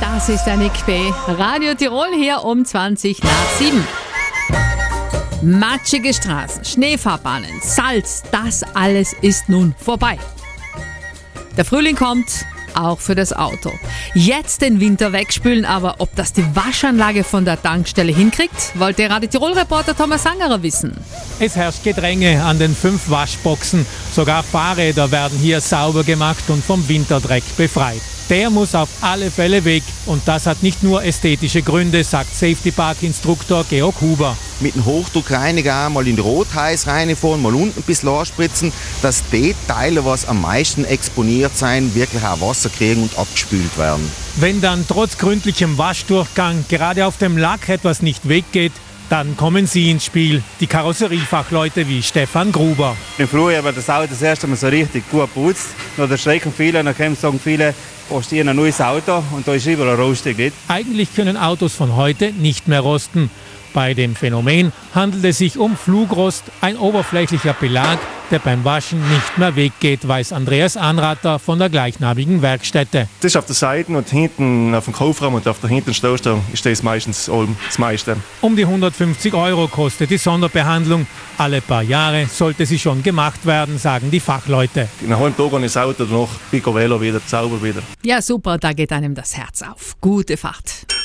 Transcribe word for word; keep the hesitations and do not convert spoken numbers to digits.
Das ist der Nick B. Radio Tirol hier um zwanzig nach sieben. Matschige Straßen, Schneefahrbahnen, Salz, das alles ist nun vorbei. Der Frühling kommt, auch für das Auto. Jetzt den Winter wegspülen, aber ob das die Waschanlage von der Tankstelle hinkriegt, wollte Radio Tirol-Reporter Thomas Sangerer wissen. Es herrscht Gedränge an den fünf Waschboxen. Sogar Fahrräder werden hier sauber gemacht und vom Winterdreck befreit. Der muss auf alle Fälle weg und das hat nicht nur ästhetische Gründe, sagt Safety Park Instruktor Georg Huber. Mit dem Hochdruckreiniger mal in die Rotheiß reinfahren, mal unten ein bisschen anspritzen, dass die Teile, was am meisten exponiert sein, wirklich auch Wasser kriegen und abgespült werden. Wenn dann trotz gründlichem Waschdurchgang gerade auf dem Lack etwas nicht weggeht, dann kommen sie ins Spiel, die Karosseriefachleute wie Stefan Gruber. Im Frühjahr wird das Auto das erste Mal so richtig gut putzt. Noch da schrecken viele, dann können sagen viele, postieren ein neues Auto und da ist überall rostig. Nicht? Eigentlich können Autos von heute nicht mehr rosten. Bei dem Phänomen handelt es sich um Flugrost, ein oberflächlicher Belag, der beim Waschen nicht mehr weggeht, weiß Andreas Anrater von der gleichnamigen Werkstätte. Das ist auf der Seite und hinten auf dem Kofferraum und auf der hinteren Stoßstange ist das meistens das meiste. Um die hundertfünfzig Euro kostet die Sonderbehandlung. Alle paar Jahre sollte sie schon gemacht werden, sagen die Fachleute. In einem halben Tag an das Auto, danach Picobello wieder, sauber wieder. Ja super, da geht einem das Herz auf. Gute Fahrt.